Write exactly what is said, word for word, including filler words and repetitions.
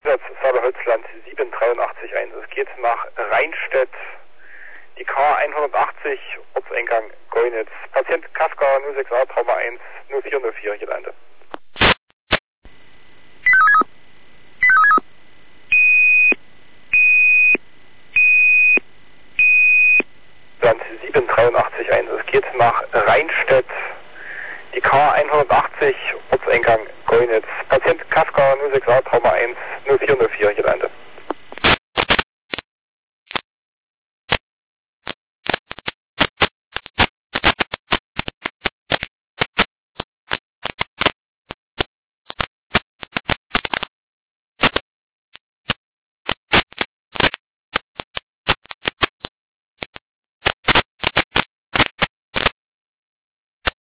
Saale-Holzland sieben drei acht eins. Es geht nach Rheinstedt, die K hundertachtzig, Ortseingang Goinitz. Patient Kafka null sechs a, Trauma eins, null vier null vier, Gelände. sieben drei acht eins. Es geht nach Rheinstedt, die K hundertachtzig, Ortseingang Goinitz. Patient Kafka null sechs a, Trauma eins, null vier null vier, Gelände.